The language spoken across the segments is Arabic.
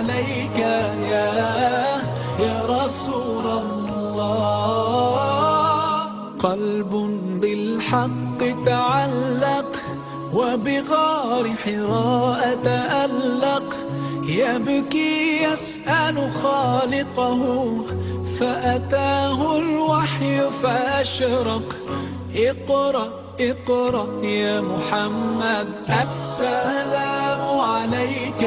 عليك يا رسول الله. قلب بالحق تعلق وبغار حراء تألق، يبكي يسأل خالقه فأتاه الوحي فأشرق. اقرأ اقرأ يا محمد، السلام عليك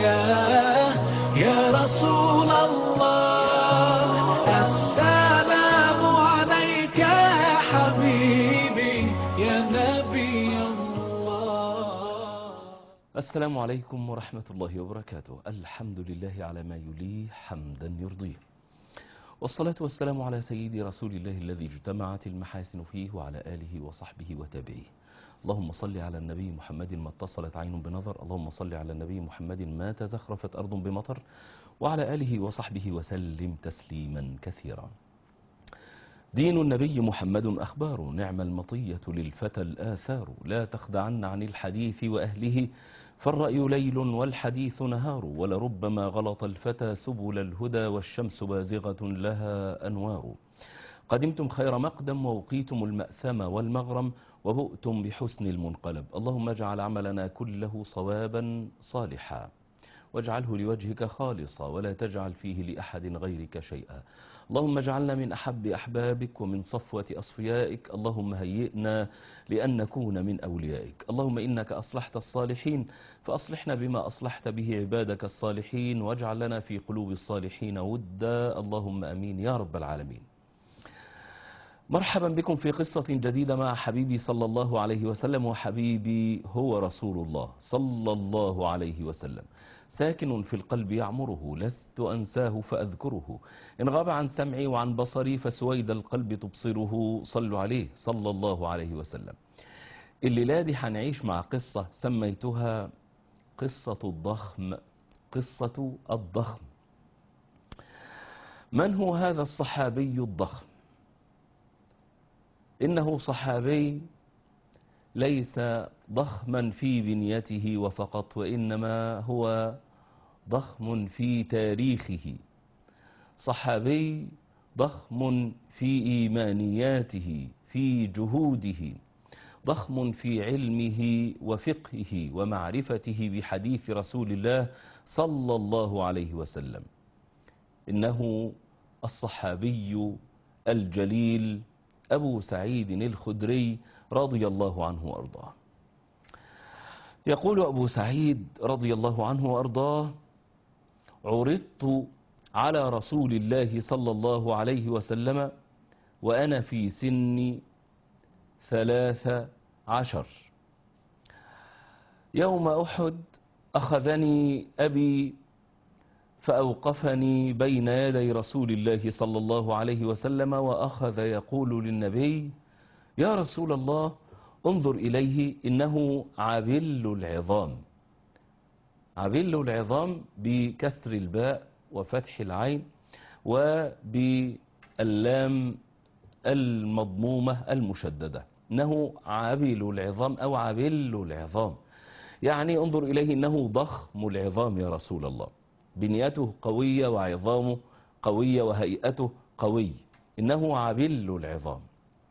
يا رسول الله. السلام عليك يا حبيبي يا نبي الله. السلام عليكم ورحمة الله وبركاته. الحمد لله على ما يليه حمدا يرضيه، والصلاة والسلام على سيد رسول الله الذي اجتمعت المحاسن فيه وعلى آله وصحبه وتابعيه. اللهم صل على النبي محمد ما اتصلت عين بنظر، اللهم صل على النبي محمد ما تزخرفت أرض بمطر، وعلى آله وصحبه وسلم تسليما كثيرا. دين النبي محمد أخبار، نعم المطية للفتى الآثار. لا تخدعن عن الحديث وأهله، فالرأي ليل والحديث نهار. ولربما غلط الفتى سبل الهدى، والشمس بازغة لها أنوار. قدمتم خير مقدم ووقيتم المأثم والمغرم، وبؤتم بحسن المنقلب. اللهم اجعل عملنا كله صوابا صالحا، واجعله لوجهك خالصا، ولا تجعل فيه لأحد غيرك شيئا. اللهم اجعلنا من أحب أحبابك ومن صفوة أصفيائك. اللهم هيئنا لأن نكون من أوليائك. اللهم إنك أصلحت الصالحين فأصلحنا بما أصلحت به عبادك الصالحين، واجعل لنا في قلوب الصالحين ودا. اللهم أمين يا رب العالمين. مرحبا بكم في قصة جديدة مع حبيبي صلى الله عليه وسلم. وحبيبي هو رسول الله صلى الله عليه وسلم، ساكن في القلب يعمره، لست أنساه فأذكره. إن غاب عن سمعي وعن بصري، فسويد القلب تبصره. صلوا عليه صلى الله عليه وسلم. الليلة دي هنعيش مع قصة سميتها قصة الضخم. قصة الضخم. من هو هذا الصحابي الضخم؟ إنه صحابي ليس ضخما في بنيته وفقط، وإنما هو ضخم في تاريخه. صحابي ضخم في إيمانياته، في جهوده، ضخم في علمه وفقهه ومعرفته بحديث رسول الله صلى الله عليه وسلم. إنه الصحابي الجليل أبو سعيد الخدري رضي الله عنه وأرضاه. يقول أبو سعيد رضي الله عنه وأرضاه: عرضت على رسول الله صلى الله عليه وسلم وأنا في سن 13. يوم أحد أخذني أبي فأوقفني بين يدي رسول الله صلى الله عليه وسلم، وأخذ يقول للنبي: يا رسول الله انظر إليه، إنه عبل العظام. عبل العظام بكسر الباء وفتح العين وباللام المضمومة المشددة. إنه عبل العظام أو عبل العظام، يعني انظر إليه إنه ضخم العظام يا رسول الله، بنيته قوية وعظامه قوية وهيئته قوي، إنه عبل العظام.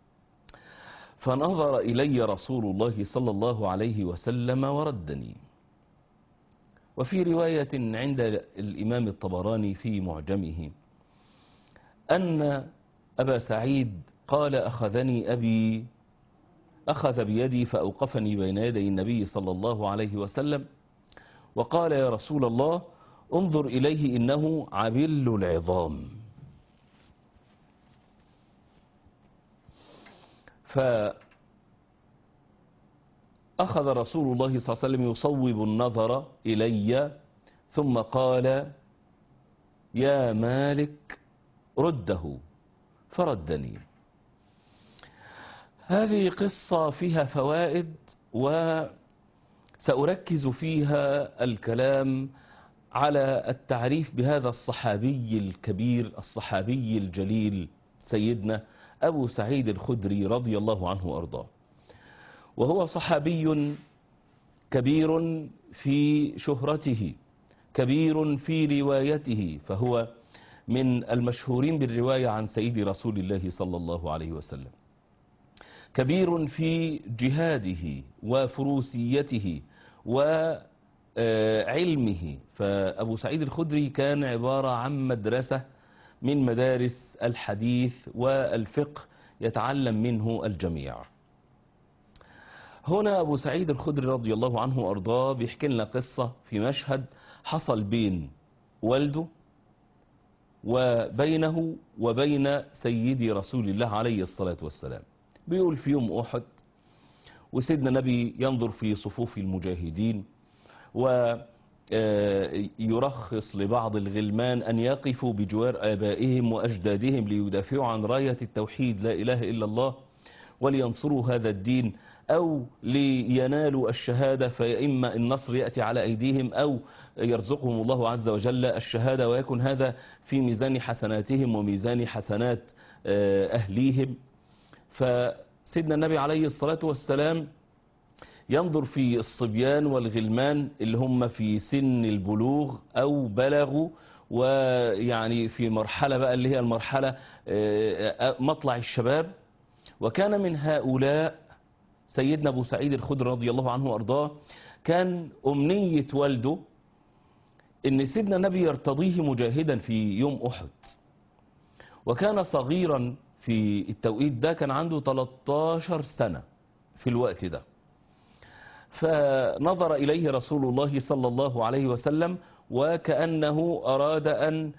فنظر إلي رسول الله صلى الله عليه وسلم وردني. وفي رواية عند الإمام الطبراني في معجمه أن أبا سعيد قال: أخذني أبي، أخذ بيدي فأوقفني بين يدي النبي صلى الله عليه وسلم وقال: يا رسول الله انظر إليه إنه عبل العظام. فأخذ رسول الله صلى الله عليه وسلم يصوب النظر إلي، ثم قال: يا مالك رده، فردني. هذه قصة فيها فوائد، وسأركز فيها الكلام على التعريف بهذا الصحابي الكبير، الصحابي الجليل، سيدنا أبو سعيد الخدري رضي الله عنه وأرضاه. وهو صحابي كبير في شهرته، كبير في روايته، فهو من المشهورين بالرواية عن سيد رسول الله صلى الله عليه وسلم. كبير في جهاده وفروسيته وعلمه. فأبو سعيد الخدري كان عبارة عن مدرسة من مدارس الحديث والفقه يتعلم منه الجميع. هنا أبو سعيد الخدري رضي الله عنه وأرضاه بيحكي لنا قصة في مشهد حصل بين والده وبينه وبين سيدي رسول الله عليه الصلاة والسلام. بيقول في يوم أحد وسيدنا النبي ينظر في صفوف المجاهدين ويرخص لبعض الغلمان أن يقفوا بجوار آبائهم وأجدادهم ليدافعوا عن راية التوحيد لا إله إلا الله ولينصروا هذا الدين، أو لينالوا الشهادة، فإما النصر يأتي على أيديهم أو يرزقهم الله عز وجل الشهادة، ويكون هذا في ميزان حسناتهم وميزان حسنات أهليهم. فسيدنا النبي عليه الصلاة والسلام ينظر في الصبيان والغلمان اللي هم في سن البلوغ أو بلغوا، ويعني في مرحلة بقى اللي هي المرحلة مطلع الشباب. وكان من هؤلاء سيدنا أبو سعيد الخدري رضي الله عنه وأرضاه. كان أمنية والده إن سيدنا النبي يرتضيه مجاهدا في يوم أحد، وكان صغيرا في التوقيت ده، كان عنده 13 سنة في الوقت ده. فنظر إليه رسول الله صلى الله عليه وسلم وكأنه أراد أن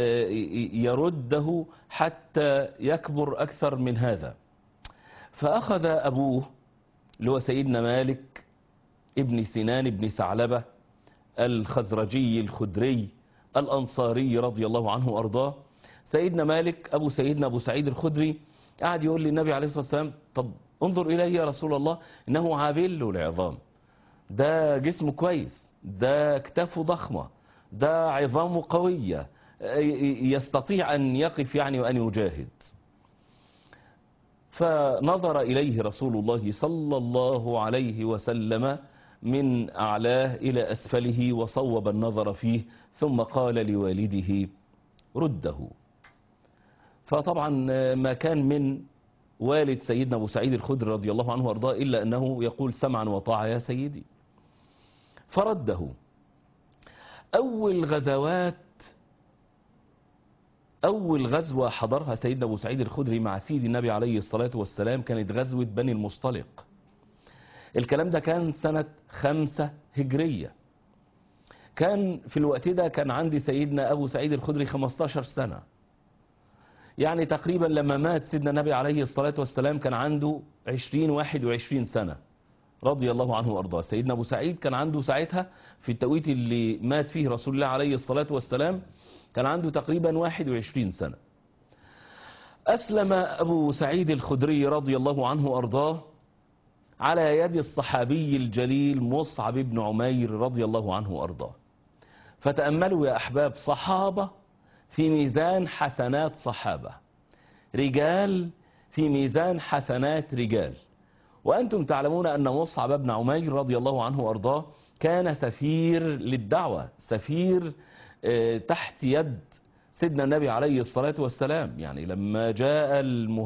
يرده حتى يكبر أكثر من هذا. فأخذ أبوه اللي هو سيدنا مالك ابن سنان ابن ثعلبة الخزرجي الخدري الأنصاري رضي الله عنه وأرضاه. سيدنا مالك سيدنا أبو سعيد الخدري قعد يقول للنبي عليه الصلاة والسلام: طب انظر إليه يا رسول الله، إنه عابل العظام، ده جسمه كويس، ده كتافه ضخمة، ده عظامه قوية، يستطيع أن يقف يعني وأن يجاهد. فنظر إليه رسول الله صلى الله عليه وسلم من أعلاه إلى أسفله وصوب النظر فيه، ثم قال لوالده: رده. فطبعا ما كان من والد سيدنا أبو سعيد الخدري رضي الله عنه وارضاه إلا أنه يقول: سمعا وطاعة يا سيدي. فرده. أول غزوة حضرها سيدنا أبو سعيد الخدري مع سيد النبي عليه الصلاة والسلام كانت غزوة بني المصطلق. الكلام ده كان سنة 5 هجرية. كان في الوقت ده كان عندي سيدنا أبو سعيد الخدري 15 سنة، يعني تقريبا لما مات سيدنا النبي عليه الصلاة والسلام كان عنده 21 سنة رضي الله عنه وأرضاه. سيدنا أبو سعيد كان عنده ساعتها في التوقيت اللي مات فيه رسول الله عليه الصلاة والسلام كان عنده تقريبا 21 سنة. أسلم أبو سعيد الخدري رضي الله عنه وأرضاه على يد الصحابي الجليل مصعب بن عمير رضي الله عنه وأرضاه. فتأملوا يا أحباب، صحابة في ميزان حسنات صحابة، رجال في ميزان حسنات رجال. وأنتم تعلمون أن مصعب بن عمير رضي الله عنه وأرضاه كان سفير للدعوة، سفير تحت يد سيدنا النبي عليه الصلاة والسلام. يعني لما جاء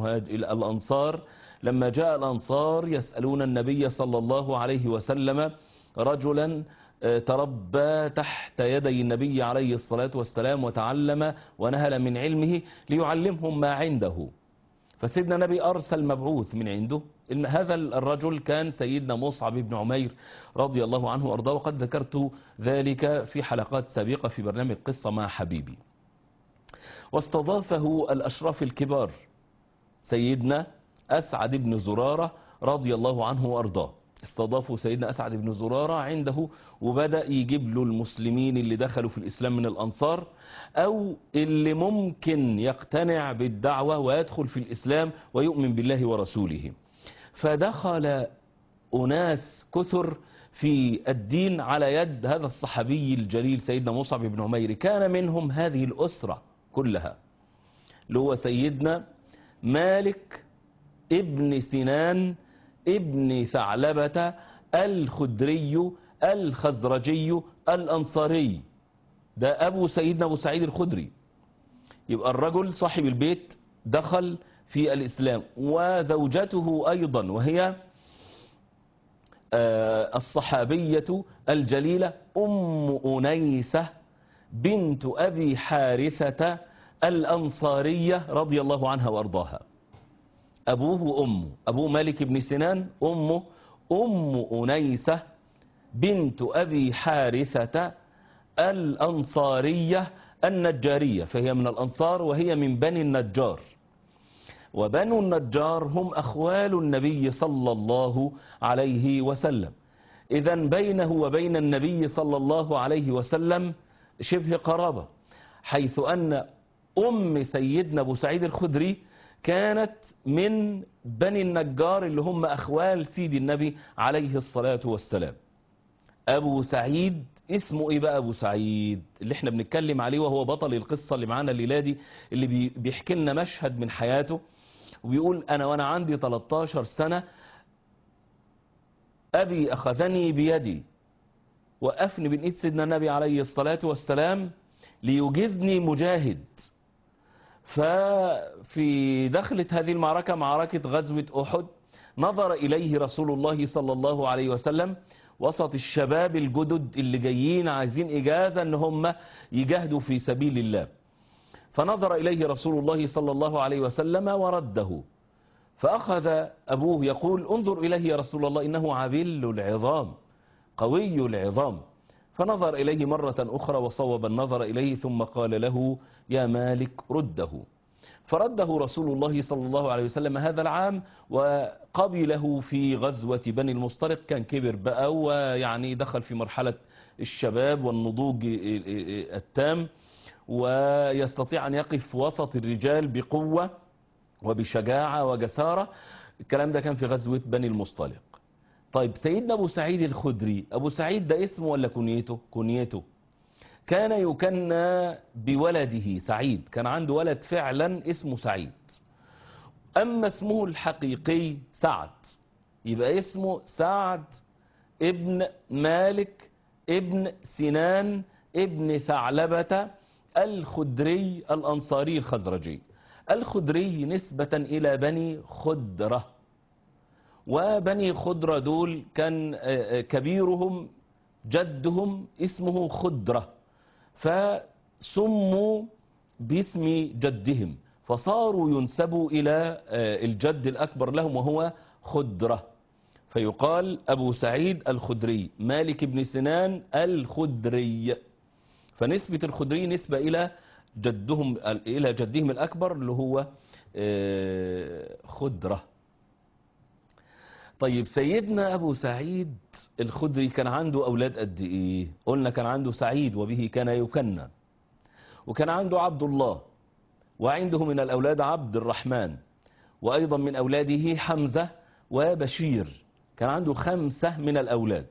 الأنصار يسألون النبي صلى الله عليه وسلم رجلا تربى تحت يدي النبي عليه الصلاة والسلام وتعلم ونهل من علمه ليعلمهم ما عنده. فسيدنا النبي أرسل مبعوث من عنده. هذا الرجل كان سيدنا مصعب بن عمير رضي الله عنه وأرضاه، وقد ذكرت ذلك في حلقات سابقة في برنامج قصة مع حبيبي. واستضافه الأشراف الكبار سيدنا أسعد بن زرارة رضي الله عنه وأرضاه. استضافوا سيدنا أسعد بن زرارة عنده، وبدأ يجيب له المسلمين اللي دخلوا في الإسلام من الأنصار أو اللي ممكن يقتنع بالدعوة ويدخل في الإسلام ويؤمن بالله ورسوله. فدخل أناس كثر في الدين على يد هذا الصحابي الجليل سيدنا مصعب بن عمير. كان منهم هذه الأسرة كلها اللي هو سيدنا مالك ابن سنان ابن ثعلبة الخدري الخزرجي الأنصاري. ده أبو سيدنا أبو سعيد الخدري. يبقى الرجل صاحب البيت دخل في الإسلام، وزوجته أيضا وهي الصحابية الجليلة أم أنيسة بنت أبي حارثة الأنصارية رضي الله عنها وأرضاها. أبوه وأمه، أبوه مالك بن سنان، أمه أم أنيسة بنت أبي حارثة الأنصارية النجارية، فهي من الأنصار وهي من بني النجار، وبنو النجار هم أخوال النبي صلى الله عليه وسلم. إذن بينه وبين النبي صلى الله عليه وسلم شبه قرابة، حيث أن أم سيدنا أبو سعيد الخدري كانت من بني النجار اللي هم أخوال سيد النبي عليه الصلاة والسلام. أبو سعيد اسمه إيه بقى؟ أبو سعيد اللي احنا بنتكلم عليه، وهو بطل القصة اللي معانا الليلة دي، اللي بيحكي لنا مشهد من حياته، وبيقول أنا وأنا عندي 13 سنة أبي أخذني بيدي وقفني بين إيد سيدنا النبي عليه الصلاة والسلام ليجزني مجاهد. ففي دخلة هذه المعركة، معركة غزوة أحد، نظر إليه رسول الله صلى الله عليه وسلم وسط الشباب الجدد اللي جايين عايزين إجازة أن هم يجاهدوا في سبيل الله، فنظر إليه رسول الله صلى الله عليه وسلم ورده، فأخذ أبوه يقول انظر إليه يا رسول الله إنه عبل العظام قوي العظام، فنظر إليه مرة أخرى وصوب النظر إليه ثم قال له يا مالك رده، فرده رسول الله صلى الله عليه وسلم هذا العام وقبله في غزوة بني المصطلق. كان كبر بقى ويعني دخل في مرحلة الشباب والنضوج التام، ويستطيع أن يقف وسط الرجال بقوة وبشجاعة وجسارة. الكلام ده كان في غزوة بني المصطلق. طيب سيدنا أبو سعيد الخدري، أبو سعيد ده اسمه ولا كنيته؟ كنيته. كان يكنى بولده سعيد، كان عنده ولد فعلا اسمه سعيد، أما اسمه الحقيقي سعد، يبقى اسمه سعد ابن مالك ابن سنان ابن ثعلبة الخدري الأنصاري الخزرجي. الخدري نسبة إلى بني خدرة، وبني خدرة دول كان كبيرهم جدهم اسمه خدرة، فسموا باسم جدهم، فصاروا ينسبوا إلى الجد الأكبر لهم وهو خدرة، فيقال أبو سعيد الخدري مالك بن سنان الخدري، فنسبة الخدري نسبة إلى جدهم إلى جدهم الأكبر اللي هو خدرة. طيب سيدنا أبو سعيد الخدري كان عنده أولاد قد إيه؟ قلنا كان عنده سعيد وبه كان يكنى، وكان عنده عبد الله، وعنده من الأولاد عبد الرحمن، وأيضا من أولاده حمزة وبشير، كان عنده 5 من الأولاد.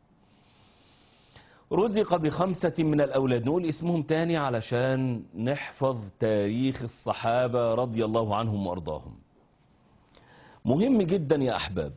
رزق ب5 من الأولاد، نقول اسمهم تاني علشان نحفظ تاريخ الصحابة رضي الله عنهم وأرضاهم. مهم جدا يا أحباب،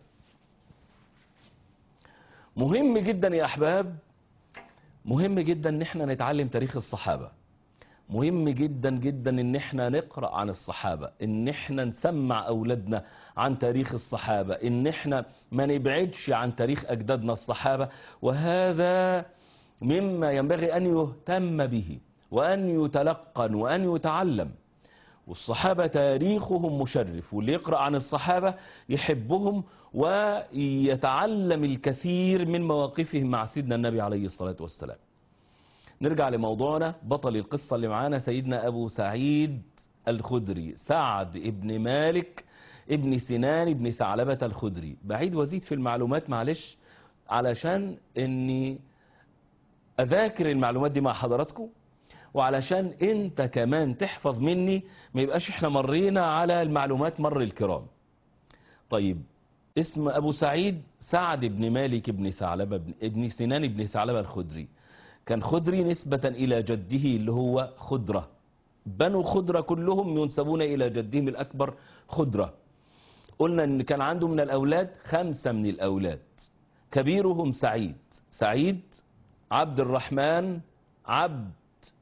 مهم جدا يا أحباب، مهم جدا ان احنا نتعلم تاريخ الصحابة، مهم جدا جدا ان احنا نقرأ عن الصحابة، ان احنا نسمع أولادنا عن تاريخ الصحابة، ان احنا ما نبعدش عن تاريخ أجدادنا الصحابة، وهذا مما ينبغي أن يهتم به وأن يتلقن وأن يتعلم. والصحابة تاريخهم مشرف، واللي يقرأ عن الصحابة يحبهم ويتعلم الكثير من مواقفهم مع سيدنا النبي عليه الصلاة والسلام. نرجع لموضوعنا، بطل القصة اللي معانا سيدنا أبو سعيد الخدري، سعد ابن مالك ابن سنان ابن ثعلبة الخدري. بعيد وزيد في المعلومات معلش علشان اني اذاكر المعلومات دي مع حضراتكم، وعلشان انت كمان تحفظ مني، ما يبقاش احنا مرينا على المعلومات مر الكرام. طيب اسم ابو سعيد سعد بن مالك بن ثعلبة ابن سنان بن ثعلبة الخدري، كان خدري نسبة الى جده اللي هو خدرة، بنو خدرة كلهم ينسبون الى جدهم الاكبر خدرة. قلنا ان كان عنده من الاولاد 5 من الاولاد، كبيرهم سعيد، سعيد عبد الرحمن عبد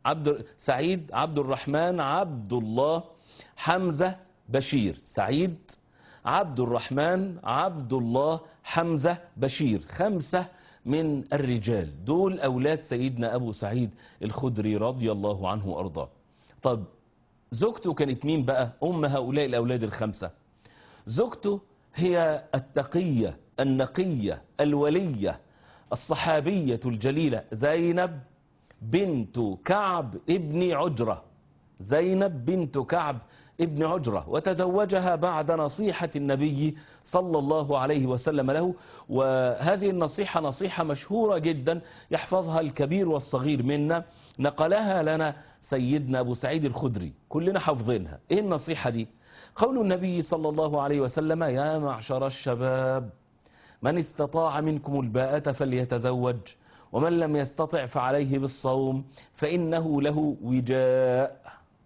سعيد، عبد الرحمن، عبد الله، حمزة، بشير. سعيد، عبد الرحمن، عبد الله، حمزة، بشير. 5 من الرجال دول أولاد سيدنا أبو سعيد الخدري رضي الله عنه وأرضاه. طب زوجته كانت مين بقى أم هؤلاء الأولاد ال5؟ زوجته هي التقية النقية الولية الصحابية الجليلة زينب بنت كعب ابن عجرة. زينب بنت كعب ابن عجرة، وتزوجها بعد نصيحة النبي صلى الله عليه وسلم له. وهذه النصيحة نصيحة مشهورة جدا يحفظها الكبير والصغير منا، نقلها لنا سيدنا أبو سعيد الخدري، كلنا حافظينها. ايه النصيحة دي؟ قول النبي صلى الله عليه وسلم: يا معشر الشباب من استطاع منكم الباءة فليتزوج، ومن لم يستطع فعليه بالصوم فإنه له وجاء.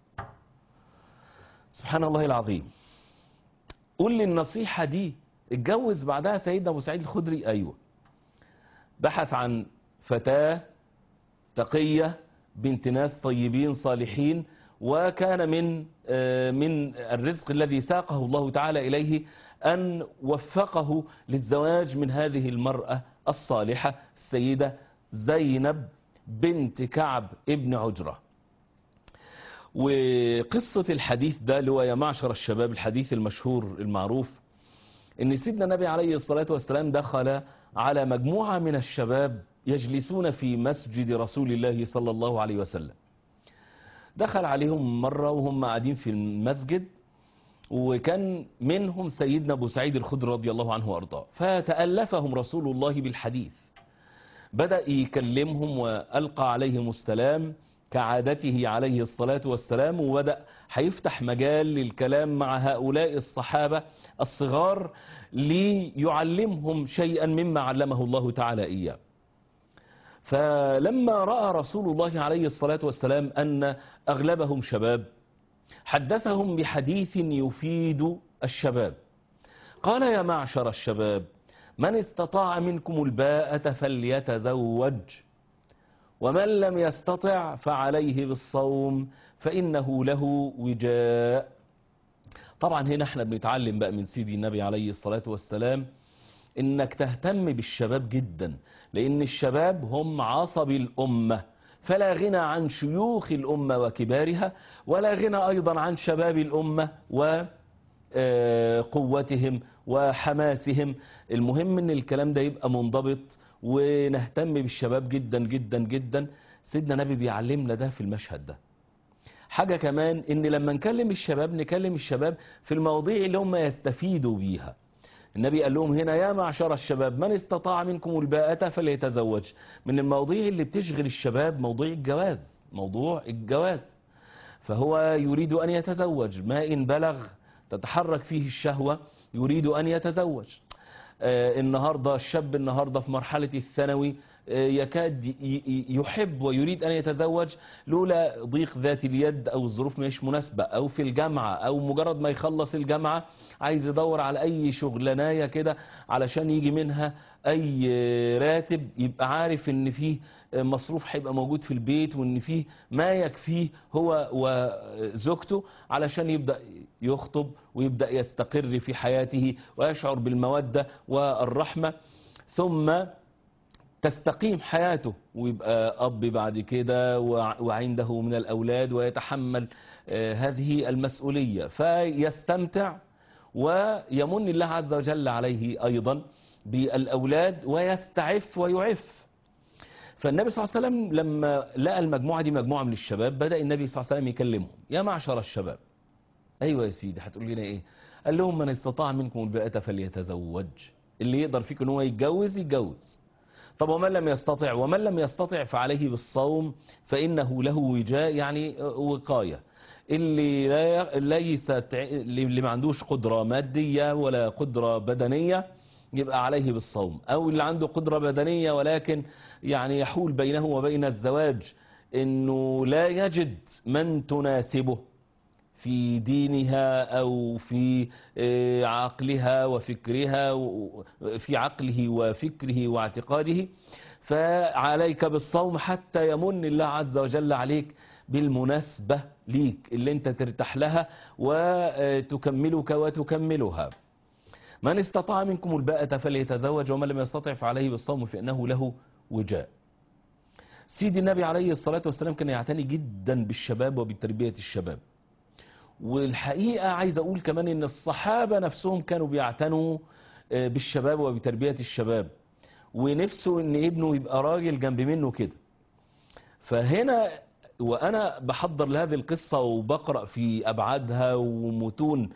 سبحان الله العظيم. قول لي النصيحة دي اتجوز بعدها سيدنا أبو سعيد الخدري؟ أيوة. بحث عن فتاة تقية بنت ناس طيبين صالحين، وكان من الرزق الذي ساقه الله تعالى إليه أن وفقه للزواج من هذه المرأة الصالحة السيدة زينب بنت كعب ابن عجرة. وقصة الحديث ده اللي هو يا معشر الشباب، الحديث المشهور المعروف، ان سيدنا النبي عليه الصلاة والسلام دخل على مجموعة من الشباب يجلسون في مسجد رسول الله صلى الله عليه وسلم. دخل عليهم مرة وهم قاعدين في المسجد، وكان منهم سيدنا أبو سعيد الخدري رضي الله عنه وأرضاه، فتألفهم رسول الله بالحديث. بدأ يكلمهم وألقى عليهم السلام كعادته عليه الصلاة والسلام، وبدأ هيفتح مجال للكلام مع هؤلاء الصحابة الصغار ليعلمهم شيئا مما علمه الله تعالى إياه. فلما رأى رسول الله عليه الصلاة والسلام أن أغلبهم شباب، حدثهم بحديث يفيد الشباب. قال: يا معشر الشباب من استطاع منكم الباءة فليتزوج، ومن لم يستطع فعليه بالصوم فإنه له وجاء. طبعا هنا احنا بنتعلم بقى من سيدي النبي عليه الصلاة والسلام انك تهتم بالشباب جدا، لان الشباب هم عصب الأمة، فلا غنى عن شيوخ الأمة وكبارها، ولا غنى أيضا عن شباب الأمة وقوتهم وحماسهم. المهم ان الكلام ده يبقى منضبط، ونهتم بالشباب جدا جدا جدا. سيدنا النبي بيعلمنا ده في المشهد ده. حاجة كمان، ان لما نكلم الشباب نكلم الشباب في المواضيع اللي هم يستفيدوا بيها. النبي قال لهم هنا: يا معشر الشباب من استطاع منكم الباءة فليتزوج. من المواضيع اللي بتشغل الشباب موضوع الجواز. فهو يريد أن يتزوج، ما إن بلغ تتحرك فيه الشهوة يريد أن يتزوج. النهاردة الشاب النهاردة في مرحلة الثانوي يكاد يحب ويريد أن يتزوج، لولا ضيق ذات اليد أو الظروف مش مناسبة، أو في الجامعة، أو مجرد ما يخلص الجامعة عايز يدور على أي شغلاناية كده علشان يجي منها أي راتب، يبقى عارف إن فيه مصروف هيبقى موجود في البيت، وإن فيه ما يكفيه هو وزوجته علشان يبدأ يخطب ويبدأ يستقر في حياته ويشعر بالمودة والرحمة، ثم تستقيم حياته ويبقى أب بعد كده وعنده من الأولاد ويتحمل هذه المسؤولية، فيستمتع ويمن الله عز وجل عليه أيضا بالأولاد ويستعف ويعف. فالنبي صلى الله عليه وسلم لما لقى المجموعة دي مجموعة من الشباب، بدأ النبي صلى الله عليه وسلم يكلمهم: يا معشر الشباب. أيوة يا سيدي، هتقول لنا إيه؟ قال لهم: من استطاع منكم الباءة فليتزوج. اللي يقدر فيكم ان هو يتجوز. طب ومن لم يستطع؟ ومن لم يستطع فعليه بالصوم فإنه له وجاء، يعني وقاية. اللي ما عندوش قدرة مادية ولا قدرة بدنية يبقى عليه بالصوم، أو اللي عنده قدرة بدنية ولكن يعني يحول بينه وبين الزواج إنه لا يجد من تناسبه في دينها أو في عقلها وفكرها، في عقله وفكره واعتقاده، فعليك بالصوم حتى يمن الله عز وجل عليك بالمناسبة ليك اللي انت ترتاح لها وتكملك وتكملها. من استطاع منكم الباءة فليتزوج ومن لم يستطع فعليه بالصوم فإنه له وجاء. سيدي النبي عليه الصلاة والسلام كان يعتني جدا بالشباب وبتربية الشباب. والحقيقة عايز أقول كمان إن الصحابة نفسهم كانوا بيعتنوا بالشباب وبتربية الشباب، ونفسه إن ابنه يبقى راجل جنب منه كده. فهنا وأنا بحضر لهذه القصة وبقرأ في أبعادها ومتون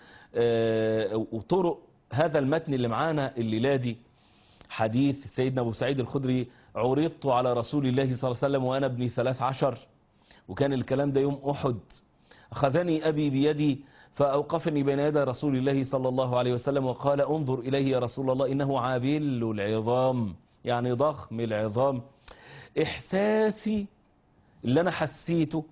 وطرق هذا المتن اللي معانا الليلة دي، حديث سيدنا أبو سعيد الخدري: عرضت على رسول الله صلى الله عليه وسلم وأنا ابني 13، وكان الكلام ده يوم أحد. أخذني أبي بيدي فأوقفني بين يدي رسول الله صلى الله عليه وسلم وقال: انظر إليه يا رسول الله إنه عابل العظام، يعني ضخم العظام. إحساسي اللي أنا حسيته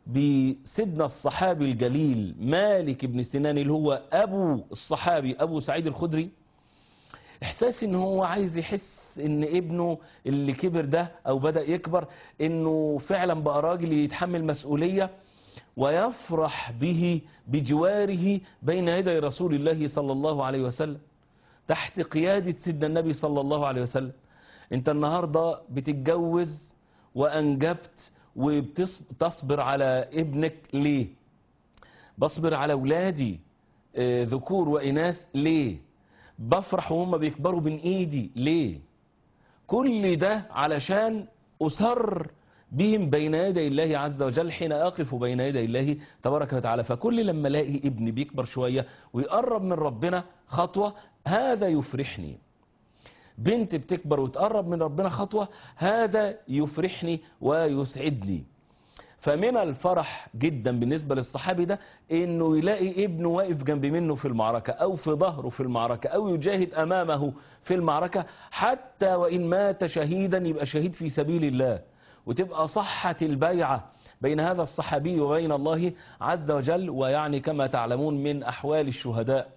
بسيدنا الصحابي الجليل مالك بن سنان اللي هو أبو الصحابي أبو سعيد الخدري، إحساسي إن هو عايز يحس إن ابنه اللي كبر ده أو بدأ يكبر إنه فعلا بقى راجل يتحمل مسؤولية، ويفرح به بجواره بين يدي رسول الله صلى الله عليه وسلم تحت قيادة سيدنا النبي صلى الله عليه وسلم. انت النهاردة بتتجوز وأنجبت وبتصبر على ابنك ليه؟ بصبر على أولادي ذكور وإناث ليه؟ بفرح وهم بيكبروا بين إيدي ليه؟ كل ده علشان أسر بهم بين يدي الله عز وجل حين أقف بين يدي الله تبارك وتعالى. فكل لما الاقي ابني بيكبر شوية ويقرب من ربنا خطوة هذا يفرحني، بنت بتكبر وتقرب من ربنا خطوة هذا يفرحني ويسعدني. فمن الفرح جدا بالنسبة للصحابي ده انه يلاقي ابنه واقف جنب منه في المعركة او في ظهره في المعركة او يجاهد امامه في المعركة، حتى وان مات شهيدا يبقى شهيد في سبيل الله، وتبقى صحة البيعة بين هذا الصحابي وبين الله عز وجل. ويعني كما تعلمون من أحوال الشهداء،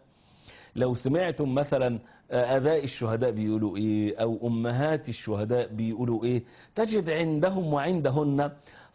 لو سمعتم مثلا آباء الشهداء بيقولوا إيه أو أمهات الشهداء بيقولوا إيه، تجد عندهم وعندهن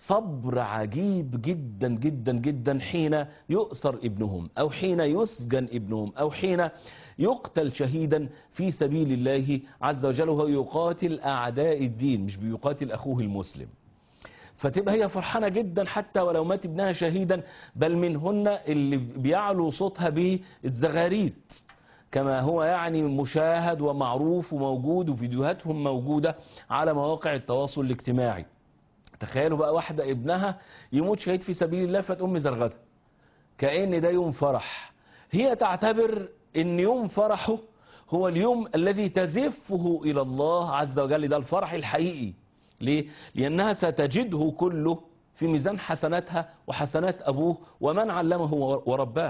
صبر عجيب جدا جدا جدا حين يؤسر ابنهم أو حين يسجن ابنهم أو حين يقتل شهيدا في سبيل الله عز وجل وهو يقاتل أعداء الدين مش بيقاتل أخوه المسلم. فتبقى هي فرحانة جدا حتى ولو مات ابنها شهيدا، بل منهن اللي بيعلو صوتها بالزغاريت كما هو يعني مشاهد ومعروف وموجود وفيديوهاتهم موجودة على مواقع التواصل الاجتماعي. تخيلوا بقى واحدة ابنها يموت شهيد في سبيل الله فتقوم مزرغدة كأن ده يوم فرح، هي تعتبر ان يوم فرحه هو اليوم الذي تزفه الى الله عز وجل، ده الفرح الحقيقي. ليه؟ لأنها ستجده كله في ميزان حسناتها وحسنات أبوه ومن علمه ورباه.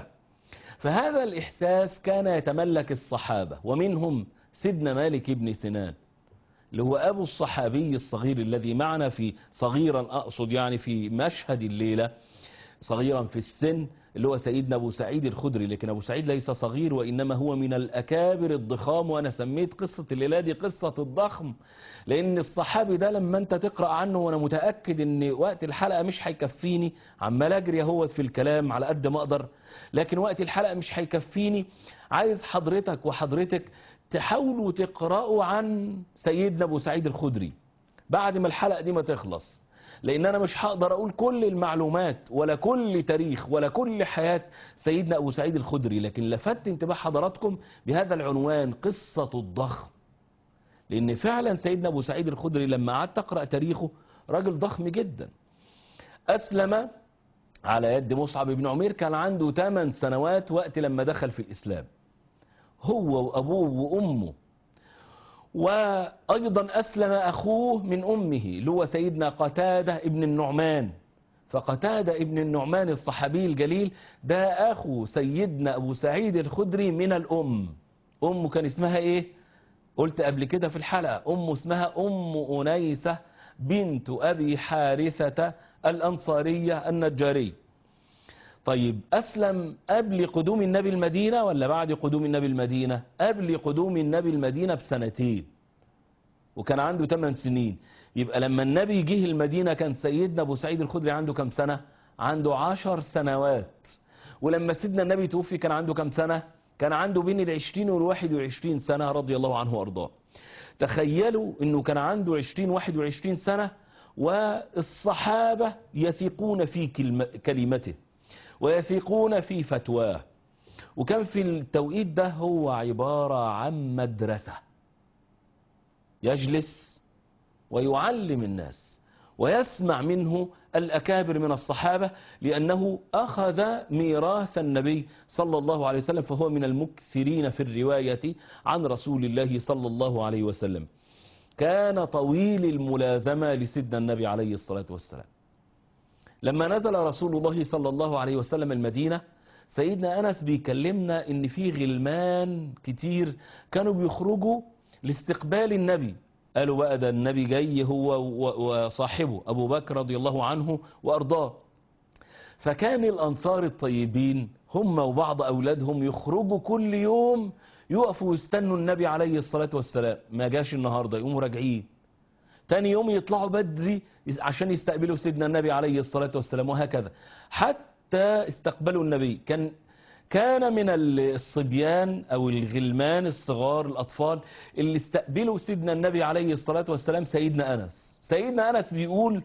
فهذا الإحساس كان يتملك الصحابة، ومنهم سيدنا مالك بن سنان اللي هو أبو الصحابي الصغير الذي معنا في صغيرا أقصد يعني في مشهد الليلة، صغيرا في السن، اللي هو سيدنا أبو سعيد الخدري. لكن أبو سعيد ليس صغير وإنما هو من الأكابر الضخام، وأنا سميت قصة الليلة دي قصة الضخم، لأن الصحابي ده لما أنت تقرأ عنه، وأنا متأكد أن وقت الحلقة مش هيكفيني، عمال أجري اهوت في الكلام على قد ما أقدر، لكن وقت الحلقة مش هيكفيني. عايز حضرتك وحضرتك تحاولوا تقرأوا عن سيدنا أبو سعيد الخدري بعد ما الحلقة دي ما تخلص، لأن أنا مش هقدر أقول كل المعلومات ولا كل تاريخ ولا كل حياة سيدنا أبو سعيد الخدري، لكن لفت انتباه حضراتكم بهذا العنوان قصة الضخم. لأن فعلا سيدنا أبو سعيد الخدري لما قعدت أقرأ تاريخه راجل ضخم جدا. أسلم على يد مصعب بن عمير، كان عنده 8 سنوات وقت لما دخل في الإسلام، هو وأبوه وأمه. وأيضا أسلم أخوه من أمه اللي هو سيدنا قتادة ابن النعمان. فقتادة ابن النعمان الصحابي الجليل ده أخو سيدنا أبو سعيد الخدري من الأم. أمه كان اسمها إيه؟ قلت قبل كده في الحلقة، أمه اسمها أم أنيسة بنت أبي حارثة الأنصارية النجارية. طيب أسلم قبل قدوم النبي المدينة ولا بعد قدوم النبي المدينة؟ قبل قدوم النبي المدينة ب2 سنين. وكان عنده 8 سنين. يبقى لما النبي جه المدينة كان سيدنا أبو سعيد الخدري عنده كم سنة؟ عنده 10 سنوات. ولما سيدنا النبي توفي كان عنده كم سنة؟ كان عنده بين 20 و21 سنة رضي الله عنه وأرضاه. تخيلوا أنه كان عنده 21 سنة والصحابة يثقون في كلمته ويثقون في فتواه. وكان في التوقيت ده هو عبارة عن مدرسة، يجلس ويعلم الناس ويسمع منه الأكابر من الصحابة، لأنه أخذ ميراث النبي صلى الله عليه وسلم، فهو من المكثرين في الرواية عن رسول الله صلى الله عليه وسلم. كان طويل الملازمة لسيدنا النبي عليه الصلاة والسلام. لما نزل رسول الله صلى الله عليه وسلم المدينة، سيدنا أنس بيكلمنا إن في غلمان كتير كانوا بيخرجوا لاستقبال النبي. قالوا بقى ده النبي جاي هو وصاحبه أبو بكر رضي الله عنه وأرضاه. فكان الأنصار الطيبين هم وبعض أولادهم يخرجوا كل يوم، يقفوا يستنوا النبي عليه الصلاة والسلام، ما جاش النهاردة يقوموا راجعين تاني يوم يطلعوا بدري عشان يستقبلوا سيدنا النبي عليه الصلاة والسلام، وهكذا حتى استقبلوا النبي. كان من الصبيان أو الغلمان الصغار الأطفال اللي استقبلوا سيدنا النبي عليه الصلاة والسلام سيدنا أنس. سيدنا أنس بيقول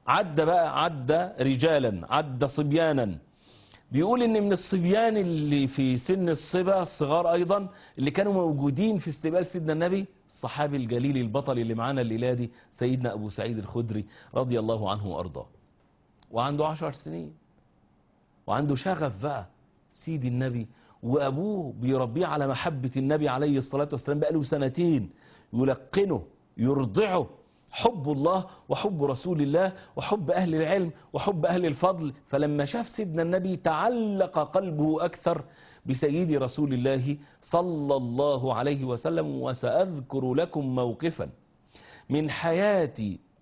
عدى رجالا، عدى صبيانا. بيقول ان من الصبيان اللي في سن الصبا الصغار ايضا اللي كانوا موجودين في استقبال سيدنا النبي الصحابي الجليل البطل اللي معانا الليله دي سيدنا ابو سعيد الخدري رضي الله عنه وارضاه. وعنده 10 سنين وعنده شغف بقى سيد النبي، وابوه بيربيه على محبة النبي عليه الصلاة والسلام بقاله 2 سنين، يلقنه يرضعه حب الله وحب رسول الله وحب أهل العلم وحب أهل الفضل. فلما شاف سيدنا النبي تعلق قلبه أكثر بسيد رسول الله صلى الله عليه وسلم. وسأذكر لكم موقفا من حياة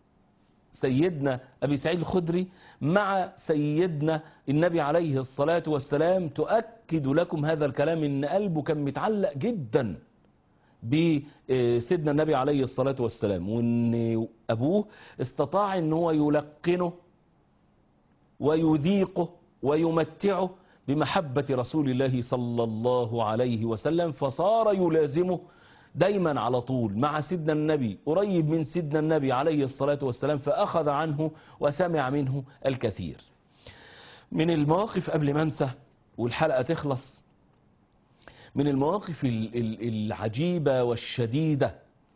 سيدنا أبي سعيد الخدري مع سيدنا النبي عليه الصلاة والسلام تؤكد لكم هذا الكلام، إن قلبه كان متعلق جدا بسيدنا النبي عليه الصلاة والسلام، وإن أبوه استطاع أن هو يلقنه ويذيقه ويمتعه بمحبة رسول الله صلى الله عليه وسلم، فصار يلازمه دايما على طول مع سيدنا النبي، قريب من سيدنا النبي عليه الصلاة والسلام، فأخذ عنه وسمع منه الكثير. من المواقف قبل ما انسى والحلقة تخلص، من المواقف العجيبة والشديدة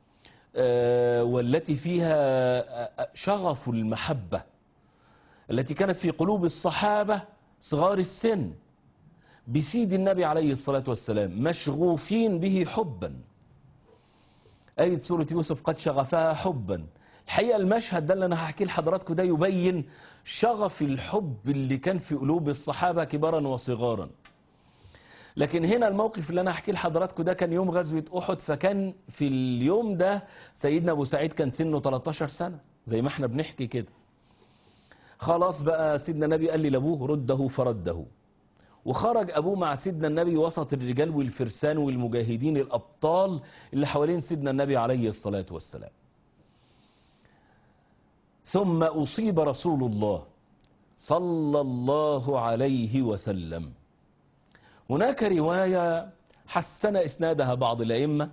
والتي فيها شغف المحبة التي كانت في قلوب الصحابة صغار السن بسيد النبي عليه الصلاة والسلام، مشغوفين به حبا. آية سورة يوسف قد شغفها حبا. الحقيقة المشهد ده اللي أنا هحكي لحضراتكم ده يبين شغف الحب اللي كان في قلوب الصحابة كبارا وصغارا. لكن هنا الموقف اللي أنا هحكي لحضراتكم ده كان يوم غزوة أحد، فكان في اليوم ده سيدنا أبو سعيد كان سنه 13 سنة زي ما احنا بنحكي كده. خلاص بقى سيدنا النبي قال لي لأبوه رده فرده، وخرج أبوه مع سيدنا النبي وسط الرجال والفرسان والمجاهدين الأبطال اللي حوالين سيدنا النبي عليه الصلاة والسلام. ثم أصيب رسول الله صلى الله عليه وسلم. هناك رواية حسن إسنادها بعض الأئمة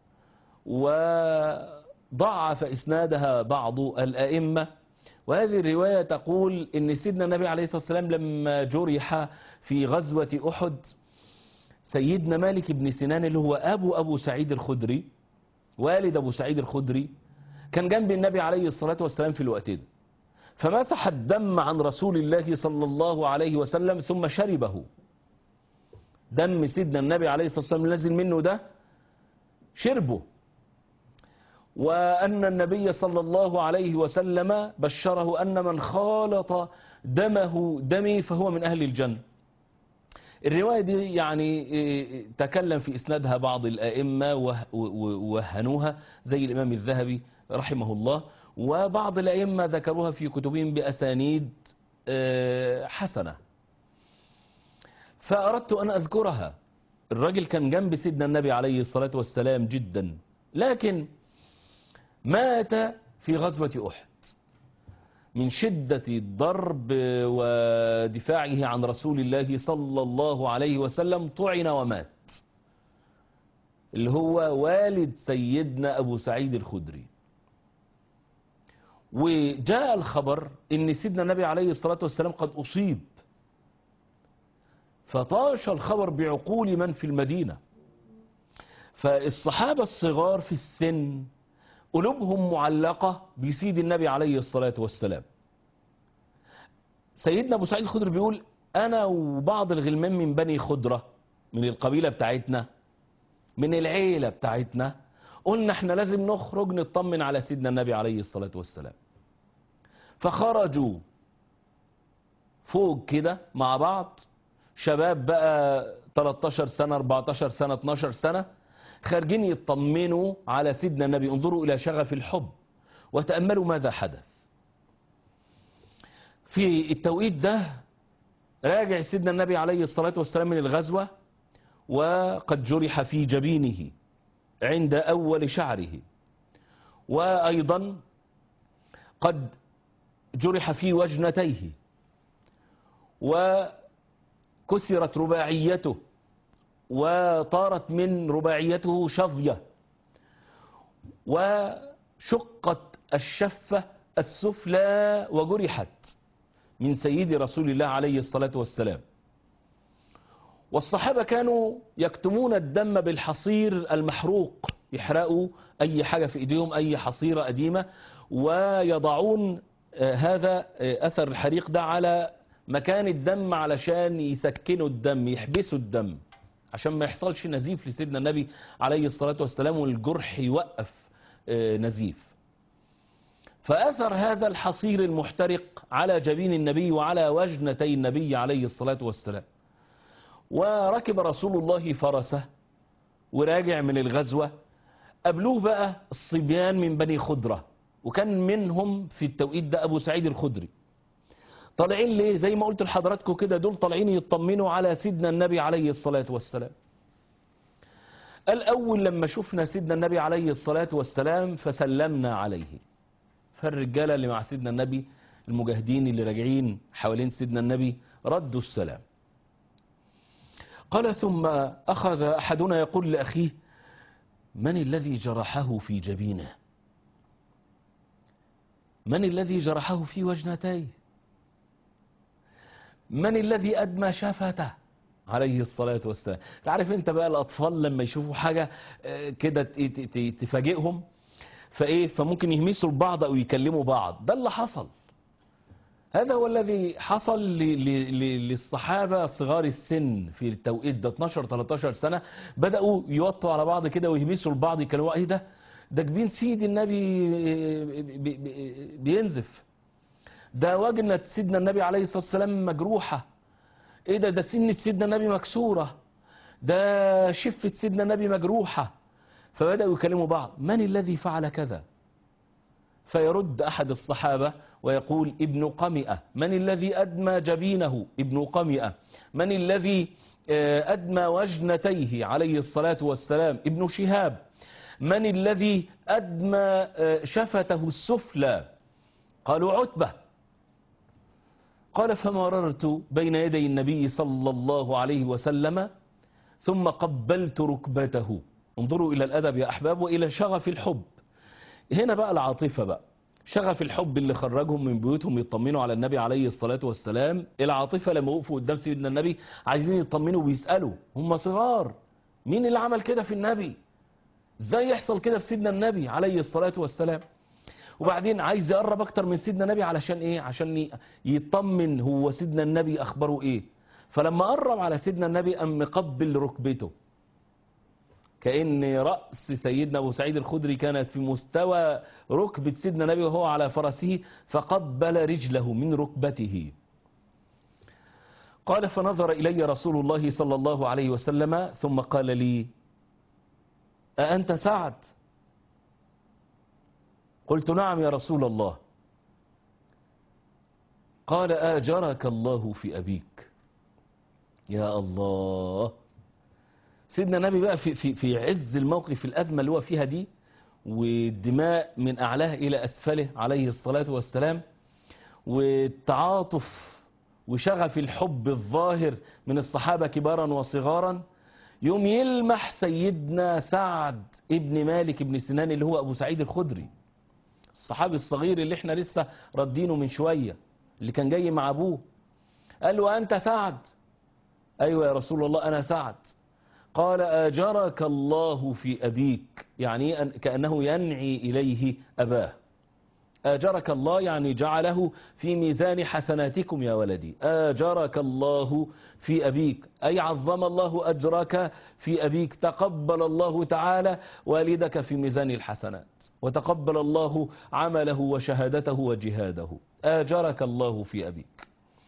وضعف إسنادها بعض الأئمة، وهذه الرواية تقول إن سيدنا النبي عليه الصلاة والسلام لما جرح في غزوة أحد، سيدنا مالك بن سنان اللي هو أبو سعيد الخدري والد أبو سعيد الخدري كان جنب النبي عليه الصلاة والسلام في الوقت ده، فمسح الدم عن رسول الله صلى الله عليه وسلم ثم شربه. دم سيدنا النبي عليه الصلاة والسلام نزل منه ده شربه. وأن النبي صلى الله عليه وسلم بشره أن من خالط دمي فهو من أهل الجنة. الرواية دي يعني تكلم في إسنادها بعض الأئمة ووهنوها زي الإمام الذهبي رحمه الله، وبعض الأئمة ذكروها في كتبهم بأسانيد حسنة، فأردت أن أذكرها. الرجل كان جنب سيدنا النبي عليه الصلاة والسلام جدا، لكن مات في غزوة أحد من شدة الضرب ودفاعه عن رسول الله صلى الله عليه وسلم. طعن ومات، اللي هو والد سيدنا أبو سعيد الخدري. وجاء الخبر ان سيدنا النبي عليه الصلاة والسلام قد أصيب، فطاش الخبر بعقول من في المدينة. فالصحابة الصغار في السن قلوبهم معلقة بسيد النبي عليه الصلاة والسلام. سيدنا أبو سعيد الخدري بيقول أنا وبعض الغلمان من بني خدرة، من القبيلة بتاعتنا، من العيلة بتاعتنا، قلنا احنا لازم نخرج نطمن على سيدنا النبي عليه الصلاة والسلام. فخرجوا فوق كده مع بعض، شباب بقى 13 سنة 14 سنة 12 سنة، خارجين يطمنوا على سيدنا النبي. انظروا إلى شغف الحب وتأملوا ماذا حدث. في التوقيت ده راجع سيدنا النبي عليه الصلاة والسلام من الغزوة، وقد جرح في جبينه عند أول شعره، وأيضا قد جرح في وجنتيه، وكسرت رباعيته، وطارت من رباعيته شظية، وشقت الشفة السفلى وجرحت من سيد رسول الله عليه الصلاة والسلام. والصحابة كانوا يكتمون الدم بالحصير المحروق، يحرقوا أي حاجة في إيديهم، أي حصيرة قديمة، ويضعون هذا أثر الحريق ده على مكان الدم علشان يسكنوا الدم، يحبسوا الدم عشان ما يحصلش نزيف لسيدنا النبي عليه الصلاة والسلام، والجرح يوقف نزيف. فأثر هذا الحصير المحترق على جبين النبي وعلى وجنتي النبي عليه الصلاة والسلام. وركب رسول الله فرسه وراجع من الغزوة، قابلوه بقى الصبيان من بني خدرة، وكان منهم في التوقيت ده أبو سعيد الخدري. طالعين ليه؟ زي ما قلت لحضراتكم كده، دول طالعين يطمنوا على سيدنا النبي عليه الصلاة والسلام. الأول لما شفنا سيدنا النبي عليه الصلاة والسلام فسلمنا عليه. فالرجالة اللي مع سيدنا النبي، المجاهدين اللي راجعين حوالين سيدنا النبي، ردوا السلام. قال ثم أخذ أحدنا يقول لأخيه من الذي جرحه في جبينه؟ من الذي جرحه في وجنتيه؟ من الذي أدمى شفته عليه الصلاة والسلام؟ تعرف انت بقى الأطفال لما يشوفوا حاجة كده تفاجئهم، فممكن يهمسوا البعض أو يكلموا بعض. ده اللي حصل، هذا هو الذي حصل للصحابة صغار السن في التوقيت ده، 12-13 سنة، بدأوا يوطوا على بعض كده ويهمسوا البعض، يكلموا ايه ده جبين سيد النبي بينزف، ده وجنة سيدنا النبي عليه الصلاة والسلام مجروحة، ايه ده سنة سيدنا النبي مكسورة، ده شفة سيدنا النبي مجروحة. فبدأوا يكلموا بعض من الذي فعل كذا؟ فيرد أحد الصحابة ويقول ابن قمئة. من الذي أدمى جبينه؟ ابن قمئة. من الذي أدمى وجنتيه عليه الصلاة والسلام؟ ابن شهاب. من الذي أدمى شفته السفلى؟ قالوا عتبة. قال فمررت بين يدي النبي صلى الله عليه وسلم ثم قبلت ركبته. انظروا إلى الأدب يا أحباب وإلى شغف الحب. هنا بقى العاطفة بقى، شغف الحب اللي خرجهم من بيوتهم يطمنوا على النبي عليه الصلاة والسلام. العاطفة لما وقفوا قدام سيدنا النبي عايزين يطمنوا ويسألوا، هم صغار، مين اللي عمل كده في النبي؟ ازاي يحصل كده في سيدنا النبي عليه الصلاة والسلام؟ وبعدين عايز يقرب اكتر من سيدنا النبي علشان ايه؟ عشان يطمن هو سيدنا النبي اخباره ايه. فلما قرب على سيدنا النبي قام مقبل ركبته، كأن رأس سيدنا أبو سعيد الخدري كانت في مستوى ركبة سيدنا النبي وهو على فرسه، فقبل رجله من ركبته. قال فنظر إلي رسول الله صلى الله عليه وسلم ثم قال لي أأنت سعد؟ قلت نعم يا رسول الله. قال آجرك الله في أبيك. يا الله، سيدنا النبي بقى في عز الموقف، الأزمة اللي هو فيها دي، والدماء من أعلاه إلى أسفله عليه الصلاة والسلام، والتعاطف وشغف الحب الظاهر من الصحابة كبارا وصغارا، يوم يلمح سيدنا سعد ابن مالك ابن سنان اللي هو أبو سعيد الخدري، الصحابي الصغير اللي احنا لسه ردينه من شوية، اللي كان جاي مع أبوه. قال له أنت سعد؟ أيوة يا رسول الله أنا سعد. قال آجرك الله في أبيك، يعني كأنه ينعي إليه أباه. آجرك الله يعني جعله في ميزان حسناتكم يا ولدي، آجرك الله في أبيك، أي عظم الله أجرك في أبيك، تقبل الله تعالى والدك في ميزان الحسنات، وتقبل الله عمله وشهادته وجهاده، آجرك الله في أبيك.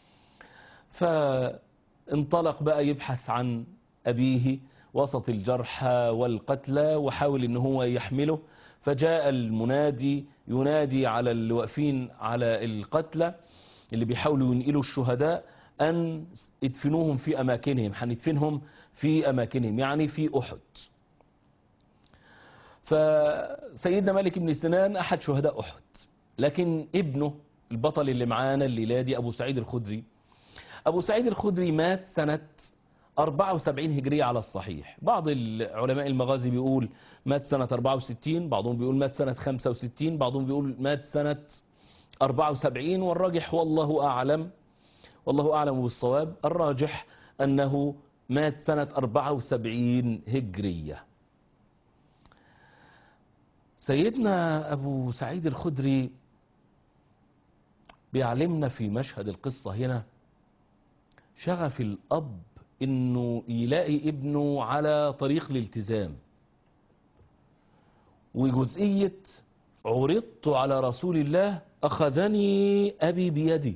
فانطلق بقى يبحث عن أبيه وسط الجرحى والقتلى، وحاول ان هو يحمله، فجاء المنادي ينادي على اللي واقفين على القتلى اللي بيحاولوا ينقلوا الشهداء أن ادفنوهم في أماكنهم، هندفنهم في أماكنهم يعني في أحد. فسيدنا مالك بن سنان أحد شهداء أحد، لكن ابنه البطل اللي معانا الليلة دي أبو سعيد الخدري، أبو سعيد الخدري مات سنة 74 هجرية على الصحيح. بعض العلماء المغازي بيقول مات سنة 64، بعضهم بيقول مات سنة 65، بعضهم بيقول مات سنة 74، والراجح والله أعلم، والله أعلم بالصواب، الراجح أنه مات سنة 74 هجرية. سيدنا أبو سعيد الخدري بيعلمنا في مشهد القصة هنا شغف الأب إنه يلاقي ابنه على طريق الالتزام، وجزئية عرضت على رسول الله أخذني أبي بيدي.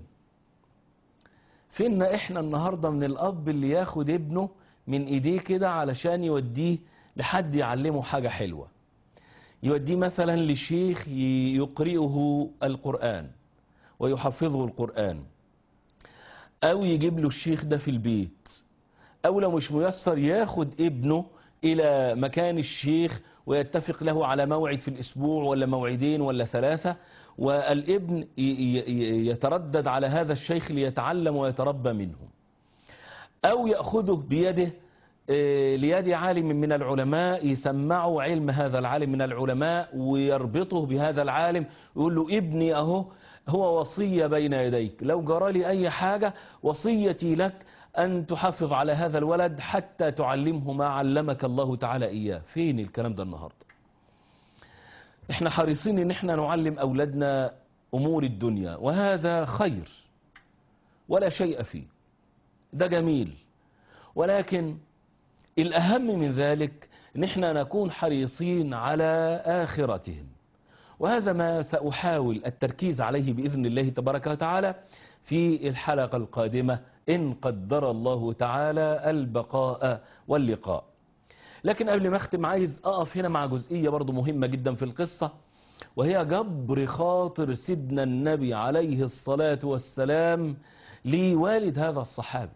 فينا إحنا النهاردة من الأب اللي ياخد ابنه من إيديه كده علشان يوديه لحد يعلمه حاجة حلوة، يوديه مثلا للشيخ يقرئه القرآن ويحفظه القرآن، أو يجيب له الشيخ ده في البيت، أو لو مش ميسر ياخد ابنه إلى مكان الشيخ ويتفق له على موعد في الأسبوع ولا موعدين ولا ثلاثة، والابن يتردد على هذا الشيخ ليتعلم ويتربى منه، أو يأخذه بيده ليد عالم من العلماء يسمعه علم هذا العالم من العلماء ويربطه بهذا العالم ويقول له ابني أهو هو وصية بين يديك، لو جرى لي أي حاجة وصيتي لك أن تحافظ على هذا الولد حتى تعلمه ما علمك الله تعالى إياه. فين الكلام ده النهاردة؟ احنا حريصين ان احنا نعلم أولادنا أمور الدنيا، وهذا خير ولا شيء فيه، ده جميل، ولكن الأهم من ذلك ان احنا نكون حريصين على آخرتهم، وهذا ما سأحاول التركيز عليه بإذن الله تبارك وتعالى في الحلقة القادمة إن قدر الله تعالى البقاء واللقاء. لكن قبل ما أختم عايز أقف هنا مع جزئية برضو مهمة جدا في القصة، وهي جبر خاطر سيدنا النبي عليه الصلاة والسلام لوالد هذا الصحابي.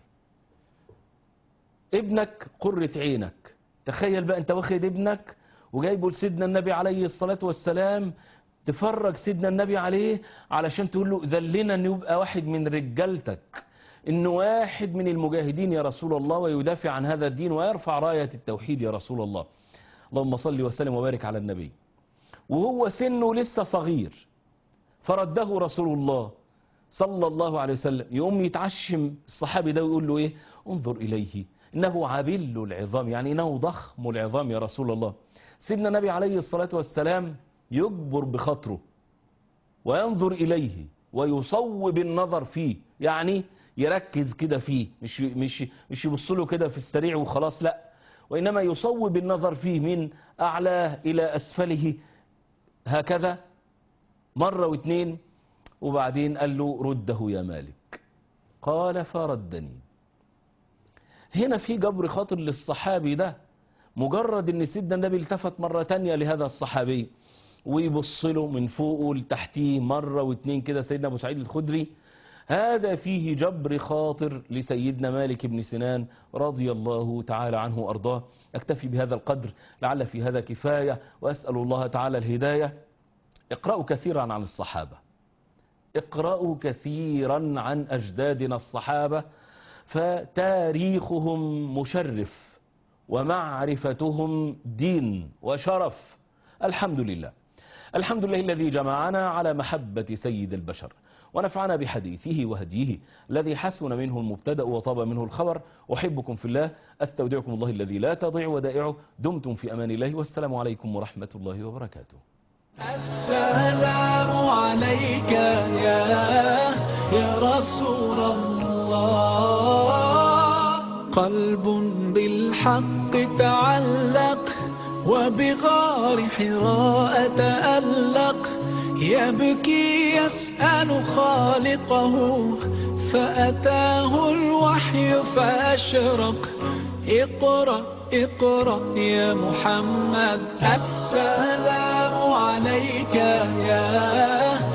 ابنك قرة عينك، تخيل بقى انت واخد ابنك وجايبه لسيدنا النبي عليه الصلاة والسلام تفرج سيدنا النبي عليه علشان تقول له ذلنا ان يبقى واحد من رجالتك، انه واحد من المجاهدين يا رسول الله ويدافع عن هذا الدين ويرفع راية التوحيد يا رسول الله. اللهم صل وسلم وبارك على النبي. وهو سنه لسه صغير فرده رسول الله صلى الله عليه وسلم، يقوم يتعشم الصحابي ده ويقول له ايه؟ انظر اليه انه عبل العظام، يعني انه ضخم العظام يا رسول الله. سيدنا النبي عليه الصلاة والسلام يجبر بخاطره وينظر إليه ويصوب النظر فيه، يعني يركز كده فيه، مش يبص له كده في السريع وخلاص، لا، وإنما يصوب النظر فيه من أعلاه إلى أسفله هكذا مرة واثنين، وبعدين قال له رده يا مالك. قال فردني. هنا في جبر خاطر للصحابي ده، مجرد ان سيدنا النبي التفت مرة تانية لهذا الصحابي ويبص له من فوقه لتحتيه مرة واثنين كده سيدنا ابو سعيد الخدري، هذا فيه جبر خاطر لسيدنا مالك بن سنان رضي الله تعالى عنه وأرضاه. أكتفي بهذا القدر لعل في هذا كفاية، وأسأل الله تعالى الهداية. اقرأوا كثيرا عن الصحابة، اقرأوا كثيرا عن أجدادنا الصحابة، فتاريخهم مشرف ومعرفتهم دين وشرف. الحمد لله، الحمد لله الذي جمعنا على محبة سيد البشر ونفعنا بحديثه وهديه الذي حسن منه المبتدأ وطاب منه الخبر. أحبكم في الله، أستودعكم الله الذي لا تضيع ودائعه. دمتم في أمان الله، والسلام عليكم ورحمة الله وبركاته. السلام عليك يا رسول الله. قلب بالحق تعلق وبغار حراء تألق، يبكي يسأل خالقه فأتاه الوحي فأشرق. اقرأ اقرأ يا محمد. السلام عليك يا